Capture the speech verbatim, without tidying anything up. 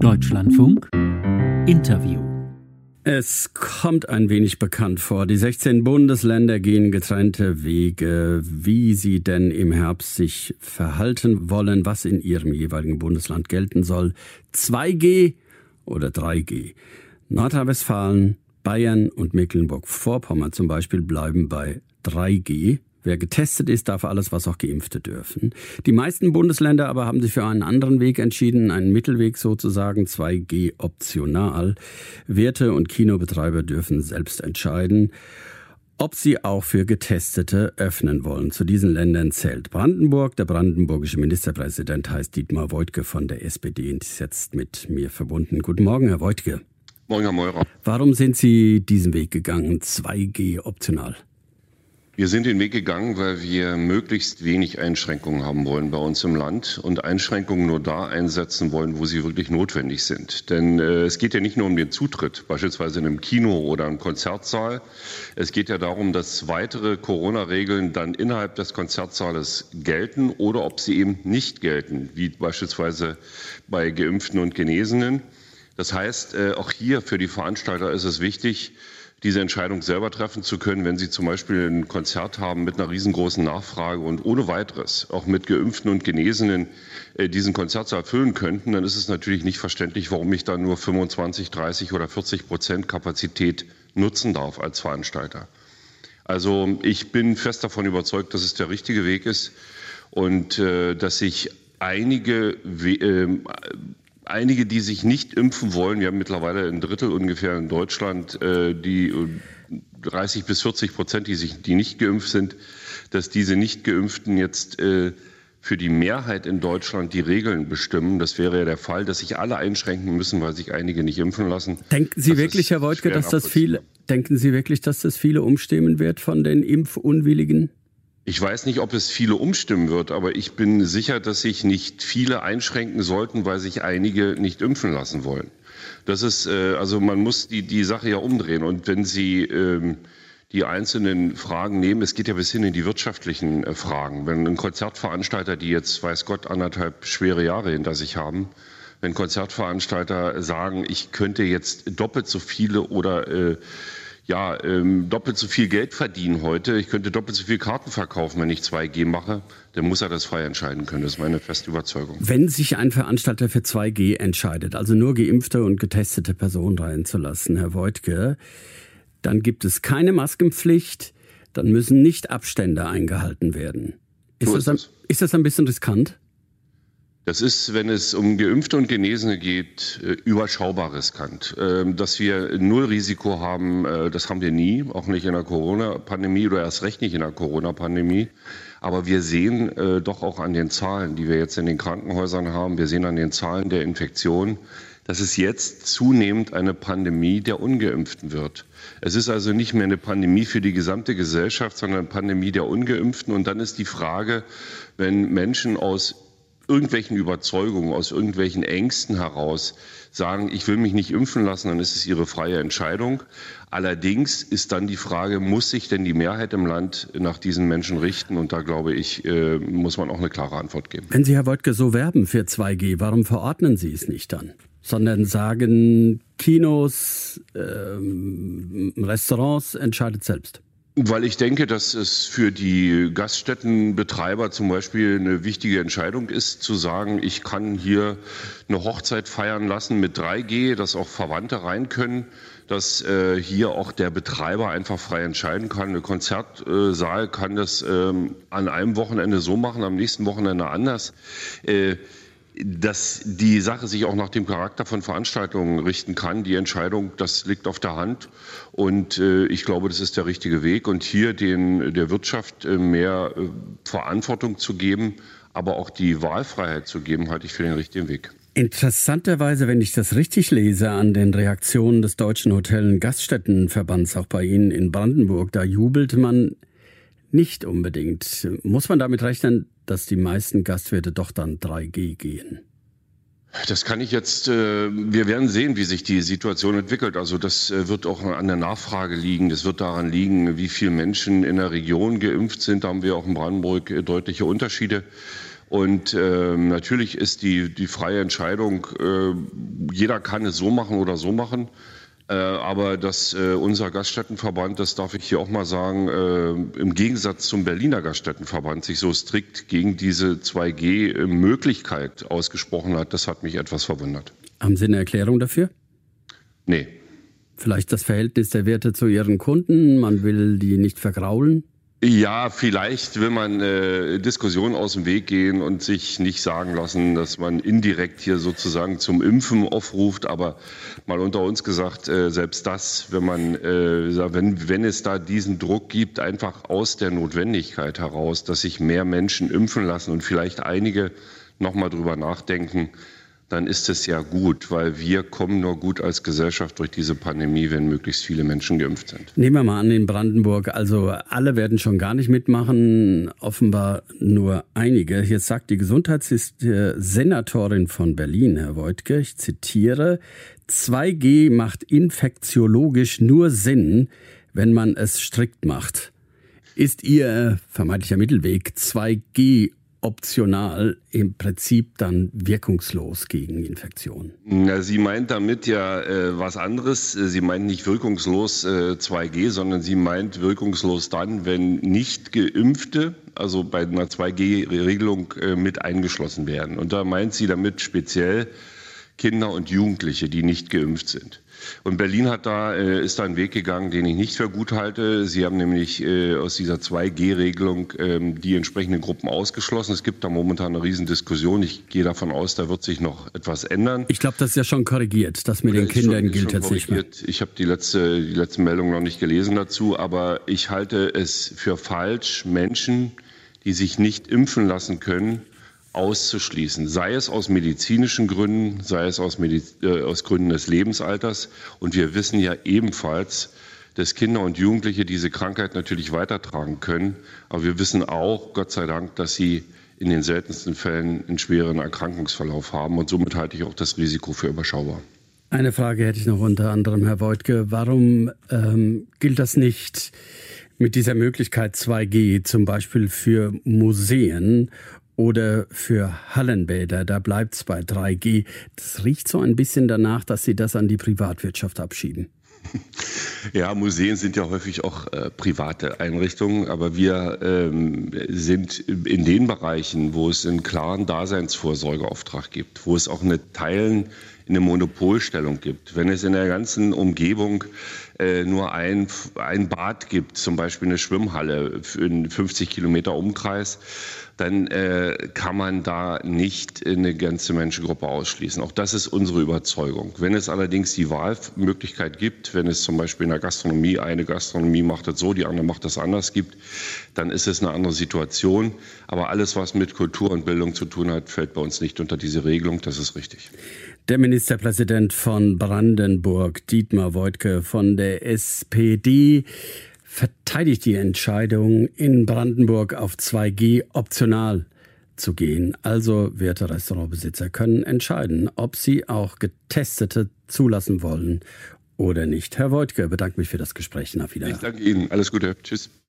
Deutschlandfunk Interview. Es kommt ein wenig bekannt vor. Die sechzehn Bundesländer gehen getrennte Wege, wie sie denn im Herbst sich verhalten wollen, was in ihrem jeweiligen Bundesland gelten soll. zwei G oder drei G. Nordrhein-Westfalen, Bayern und Mecklenburg-Vorpommern zum Beispiel bleiben bei drei G. Wer getestet ist, darf alles, was auch Geimpfte dürfen. Die meisten Bundesländer aber haben sich für einen anderen Weg entschieden, einen Mittelweg sozusagen, zwei G optional. Wirte und Kinobetreiber dürfen selbst entscheiden, ob sie auch für Getestete öffnen wollen. Zu diesen Ländern zählt Brandenburg. Der brandenburgische Ministerpräsident heißt Dietmar Woidke von der S P D und ist jetzt mit mir verbunden. Guten Morgen, Herr Woidke. Morgen, Herr Meurer. Warum sind Sie diesen Weg gegangen, zwei G optional? Wir sind den Weg gegangen, weil wir möglichst wenig Einschränkungen haben wollen bei uns im Land und Einschränkungen nur da einsetzen wollen, wo sie wirklich notwendig sind. Denn äh, es geht ja nicht nur um den Zutritt, beispielsweise in einem Kino oder einem Konzertsaal. Es geht ja darum, dass weitere Corona-Regeln dann innerhalb des Konzertsaales gelten oder ob sie eben nicht gelten, wie beispielsweise bei Geimpften und Genesenen. Das heißt, äh, auch hier für die Veranstalter ist es wichtig, diese Entscheidung selber treffen zu können, wenn sie zum Beispiel ein Konzert haben mit einer riesengroßen Nachfrage und ohne weiteres auch mit Geimpften und Genesenen äh, diesen Konzertsaal füllen könnten, dann ist es natürlich nicht verständlich, warum ich da nur fünfundzwanzig, dreißig oder vierzig Prozent Kapazität nutzen darf als Veranstalter. Also ich bin fest davon überzeugt, dass es der richtige Weg ist und äh, dass sich einige äh, Einige, die sich nicht impfen wollen, wir haben mittlerweile ein Drittel ungefähr in Deutschland, die dreißig bis vierzig Prozent, die sich, die nicht geimpft sind, dass diese nicht Geimpften jetzt für die Mehrheit in Deutschland die Regeln bestimmen. Das wäre ja der Fall, dass sich alle einschränken müssen, weil sich einige nicht impfen lassen. Denken Sie das wirklich, Herr Woidke, dass das viele, denken Sie wirklich, dass das viele umstimmen wird von den Impfunwilligen? Ich weiß nicht, ob es viele umstimmen wird, aber ich bin sicher, dass sich nicht viele einschränken sollten, weil sich einige nicht impfen lassen wollen. Das ist, äh, also man muss die, die Sache ja umdrehen. Und wenn Sie ähm, die einzelnen Fragen nehmen, es geht ja bis hin in die wirtschaftlichen äh, Fragen. Wenn ein Konzertveranstalter, die jetzt, weiß Gott, anderthalb schwere Jahre hinter sich haben, wenn Konzertveranstalter sagen, ich könnte jetzt doppelt so viele oder äh, ja, ähm, doppelt so viel Geld verdienen heute. Ich könnte doppelt so viel Karten verkaufen, wenn ich zwei G mache. Dann muss er das frei entscheiden können. Das ist meine feste Überzeugung. Wenn sich ein Veranstalter für zwei G entscheidet, also nur geimpfte und getestete Personen reinzulassen, Herr Woidke, dann gibt es keine Maskenpflicht, dann müssen nicht Abstände eingehalten werden. Ist, so das, ein, ist das ein bisschen riskant? Das ist, wenn es um Geimpfte und Genesene geht, überschaubar riskant. Dass wir null Risiko haben, das haben wir nie, auch nicht in der Corona-Pandemie oder erst recht nicht in der Corona-Pandemie. Aber wir sehen doch auch an den Zahlen, die wir jetzt in den Krankenhäusern haben, wir sehen an den Zahlen der Infektion, dass es jetzt zunehmend eine Pandemie der Ungeimpften wird. Es ist also nicht mehr eine Pandemie für die gesamte Gesellschaft, sondern eine Pandemie der Ungeimpften. Und dann ist die Frage, wenn Menschen aus irgendwelchen Überzeugungen, aus irgendwelchen Ängsten heraus sagen, ich will mich nicht impfen lassen, dann ist es ihre freie Entscheidung. Allerdings ist dann die Frage, muss sich denn die Mehrheit im Land nach diesen Menschen richten? Und da, glaube ich, muss man auch eine klare Antwort geben. Wenn Sie, Herr Woidke, so werben für zwei G, warum verordnen Sie es nicht dann? Sondern sagen, Kinos, ähm, Restaurants, entscheidet selbst. Weil ich denke, dass es für die Gaststättenbetreiber zum Beispiel eine wichtige Entscheidung ist, zu sagen, ich kann hier eine Hochzeit feiern lassen mit drei G, dass auch Verwandte rein können, dass äh, hier auch der Betreiber einfach frei entscheiden kann. Ein Konzertsaal kann das ähm, an einem Wochenende so machen, am nächsten Wochenende anders. Äh, Dass die Sache sich auch nach dem Charakter von Veranstaltungen richten kann, die Entscheidung, das liegt auf der Hand. Und äh, ich glaube, das ist der richtige Weg. Und hier den, der Wirtschaft äh, mehr äh, Verantwortung zu geben, aber auch die Wahlfreiheit zu geben, halte ich für den richtigen Weg. Interessanterweise, wenn ich das richtig lese, an den Reaktionen des Deutschen Hotel- und Gaststättenverbands, auch bei Ihnen in Brandenburg, da jubelt man nicht unbedingt. Muss man damit rechnen, dass die meisten Gastwirte doch dann drei G gehen? Das kann ich jetzt, äh, wir werden sehen, wie sich die Situation entwickelt. Also das äh, wird auch an der Nachfrage liegen. Das wird daran liegen, wie viele Menschen in der Region geimpft sind. Da haben wir auch in Brandenburg äh, deutliche Unterschiede. Und äh, natürlich ist die, die freie Entscheidung, äh, jeder kann es so machen oder so machen. Äh, aber dass äh, unser Gaststättenverband, das darf ich hier auch mal sagen, äh, im Gegensatz zum Berliner Gaststättenverband sich so strikt gegen diese zwei G Möglichkeit ausgesprochen hat, das hat mich etwas verwundert. Haben Sie eine Erklärung dafür? Nee. Vielleicht das Verhältnis der Wirte zu ihren Kunden, man will die nicht vergraulen? Ja, vielleicht will man äh, Diskussionen aus dem Weg gehen und sich nicht sagen lassen, dass man indirekt hier sozusagen zum Impfen aufruft. Aber mal unter uns gesagt, äh, selbst das, wenn man, äh, wenn, wenn es da diesen Druck gibt, einfach aus der Notwendigkeit heraus, dass sich mehr Menschen impfen lassen und vielleicht einige noch mal drüber nachdenken, dann ist es ja gut, weil wir kommen nur gut als Gesellschaft durch diese Pandemie, wenn möglichst viele Menschen geimpft sind. Nehmen wir mal an, in Brandenburg, also alle werden schon gar nicht mitmachen, offenbar nur einige. Jetzt sagt die Gesundheitssenatorin von Berlin, Herr Woidke, ich zitiere, zwei G macht infektiologisch nur Sinn, wenn man es strikt macht. Ist Ihr vermeintlicher Mittelweg zwei G optional im Prinzip dann wirkungslos gegen Infektionen? Na, sie meint damit ja äh, was anderes. Sie meint nicht wirkungslos äh, zwei G, sondern sie meint wirkungslos dann, wenn nicht Geimpfte, also bei einer zwei G Regelung äh, mit eingeschlossen werden. Und da meint sie damit speziell Kinder und Jugendliche, die nicht geimpft sind. Und Berlin hat da, äh, ist da einen Weg gegangen, den ich nicht für gut halte. Sie haben nämlich äh, aus dieser zwei G Regelung ähm, die entsprechenden Gruppen ausgeschlossen. Es gibt da momentan eine Riesendiskussion. Ich gehe davon aus, da wird sich noch etwas ändern. Ich glaube, das ist ja schon korrigiert. Das mit den Kindern schon, gilt jetzt nicht mehr. Ich habe die letzte, die letzten Meldungen noch nicht gelesen dazu, aber ich halte es für falsch, Menschen, die sich nicht impfen lassen können, auszuschließen, sei es aus medizinischen Gründen, sei es aus, Mediz- äh, aus Gründen des Lebensalters. Und wir wissen ja ebenfalls, dass Kinder und Jugendliche diese Krankheit natürlich weitertragen können. Aber wir wissen auch, Gott sei Dank, dass sie in den seltensten Fällen einen schweren Erkrankungsverlauf haben. Und somit halte ich auch das Risiko für überschaubar. Eine Frage hätte ich noch unter anderem, Herr Woidke. Warum ähm, gilt das nicht mit dieser Möglichkeit zwei G zum Beispiel für Museen oder für Hallenbäder? Da bleibt es bei drei G. Das riecht so ein bisschen danach, dass Sie das an die Privatwirtschaft abschieben. Ja, Museen sind ja häufig auch äh, private Einrichtungen, aber wir ähm, sind in den Bereichen, wo es einen klaren Daseinsvorsorgeauftrag gibt, wo es auch eine Teilen in eine Monopolstellung gibt. Wenn es in der ganzen Umgebung äh, nur ein, ein Bad gibt, zum Beispiel eine Schwimmhalle in fünfzig Kilometer Umkreis, dann äh, kann man da nicht eine ganze Menschengruppe ausschließen. Auch das ist unsere Überzeugung. Wenn es allerdings die Wahlmöglichkeit gibt, wenn es zum Beispiel in der Gastronomie eine Gastronomie macht das so, die andere macht das anders gibt, dann ist es eine andere Situation. Aber alles, was mit Kultur und Bildung zu tun hat, fällt bei uns nicht unter diese Regelung. Das ist richtig. Der Ministerpräsident von Brandenburg, Dietmar Woidke von der S P D, verteidigt die Entscheidung, in Brandenburg auf zwei G optional zu gehen. Also werte Restaurantbesitzer können entscheiden, ob sie auch Getestete zulassen wollen oder nicht. Herr Woidke, bedanke mich für das Gespräch. Auf Wiedersehen. Ich danke Ihnen. Alles Gute. Tschüss.